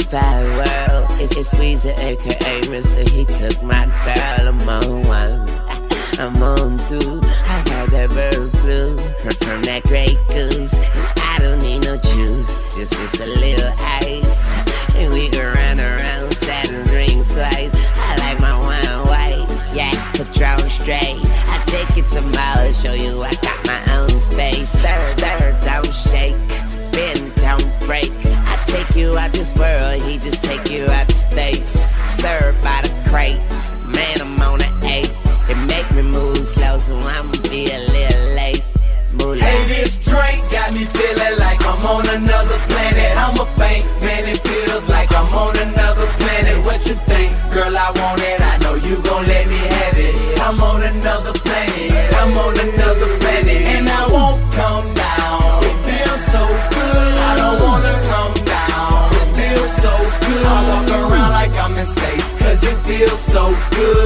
Spy World. It's Weezy, aka Mr. He took my girl. I'm on one, I'm on two. I got that bird flu from that Grey Goose. And I don't need no juice, just a little ice. And we can run around Saturn rings twice. I like my wine white, yeah, Patron straight. I take it to Mall, show you I got my own space. Stir, don't shake, bend, don't break. I take you out this world, he just take you out the States. Served by the crate, man, I'm on an 8. It make me move slow, so I'ma be a little late. Hey, this drink got me feeling like I'm on another planet. I'm a faint, man, it feels like I'm on another planet. What you think? Girl, I want it, I know you gon' let me have it. I'm on another planet, I'm on another planet. And I won't come down, it feels so good. I don't wanna come down, it feels so good. I walk around like I'm in space, cause it feels so good.